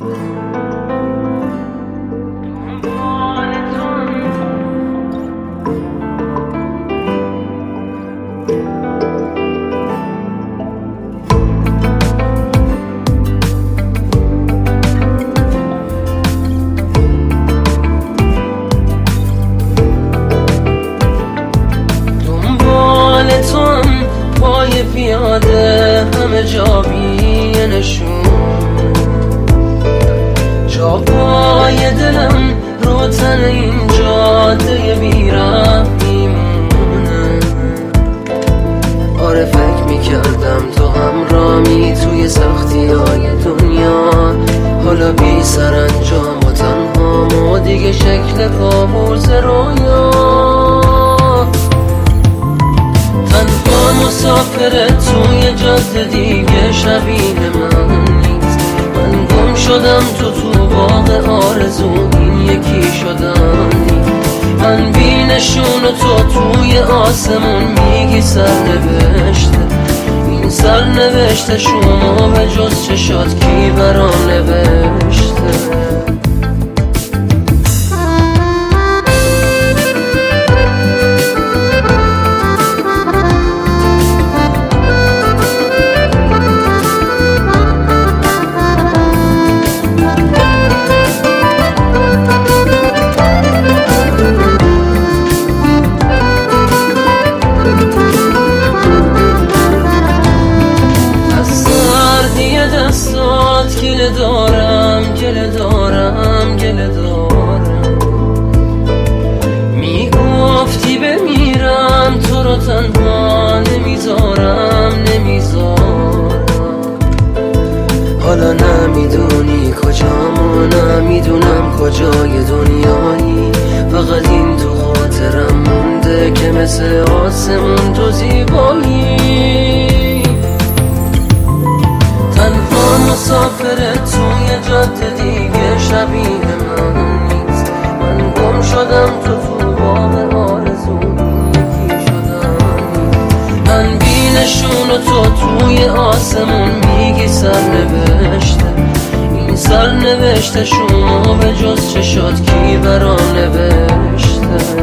پای پیاده همه جا بی نشون، جا پای دلم رو تن این جاده بی‌رحم میمونه. آره فکر میکردم تو همراهی توی سختی های دنیا، حالا بی سرانجام و تنهام و دیگه شکل کابوس رویا. تنها مسافره توی جاده دیگه شبیه من نیست. من گم شدم تو باغ آرزو، این یکی شدن نیست. من بی نشون و تو توی آسمون میگی سرنوشته. این سرنوشته شما به جز چشات کی برام نوشته؟ گله دارم میگفتی بمیرم، تو رو تنها نمیذارم. حالا نمیدونی کجام و نمیدونم کجای دنیایی. فقط این تو خاطرم مونده که مثل آسمون تو زیبایی. تنها مسافره توی جاده دیگه شبیه من نیست. من گم شدم تو باغ آرزو، یکی شدم. من بی نشون و تو توی آسمون میگی سرنوشته. این سرنوشته شما به جز چشات کی برام نوشته؟